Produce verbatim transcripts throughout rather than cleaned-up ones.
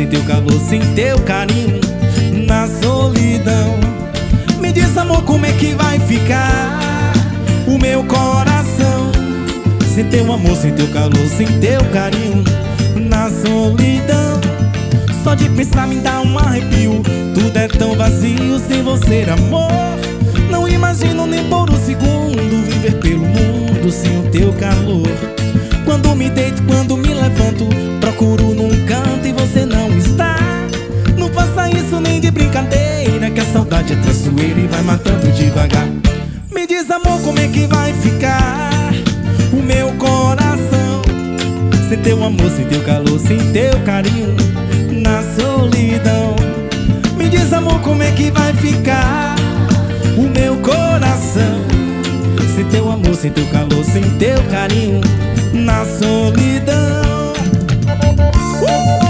sem teu calor, sem teu carinho, na solidão. Me diz, amor, como é que vai ficar o meu coração sem teu amor, sem teu calor, sem teu carinho, na solidão. Só de pensar me dá um arrepio, tudo é tão vazio sem você, amor. Não imagino nem por um segundo viver pelo mundo sem o teu calor. Quando me deito, quando me levanto, procuro num canto e você não está. Não faça isso nem de brincadeira, que a saudade é traiçoeira e vai matando devagar. Me diz, amor, como é que vai ficar o meu coração sem teu amor, sem teu calor, sem teu carinho, na solidão. Me diz, amor, como é que vai ficar o meu coração sem teu amor, sem teu calor, sem teu carinho, na solidão. uh!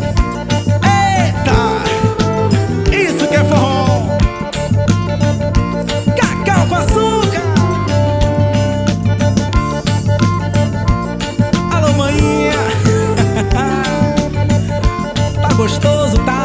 Eita! Isso que é forró, cacau com açúcar. Alô, maninha. Tá gostoso, tá?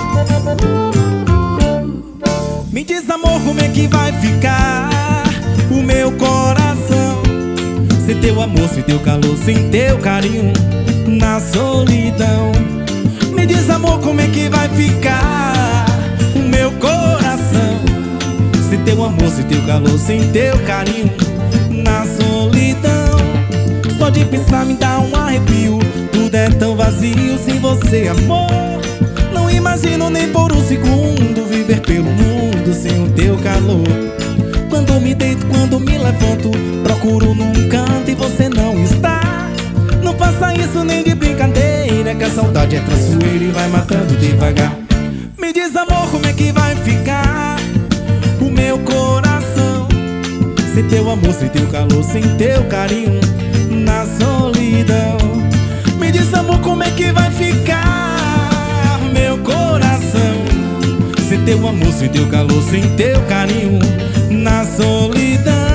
Me diz, amor, como é que vai ficar o meu coração sem teu amor, sem teu calor, sem teu carinho, na solidão. Me diz, amor, como é que vai ficar o meu coração sem teu amor, sem teu calor, sem teu carinho, na solidão. Só de pensar me dá um arrepio, tudo é tão vazio sem você, amor. Não imagino nem por um segundo viver pelo mundo sem o teu calor. Quando me deito, quando me levanto, procuro num canto e você não está. Não faça isso nem de brincadeira, que a saudade é traiçoeira e vai matando devagar. Me diz, amor, como é que vai ficar o meu coração sem teu amor, sem teu calor, sem teu carinho, na solidão. Me diz, amor, como é que vai ficar meu coração sem teu amor, sem teu calor, sem teu carinho, na solidão.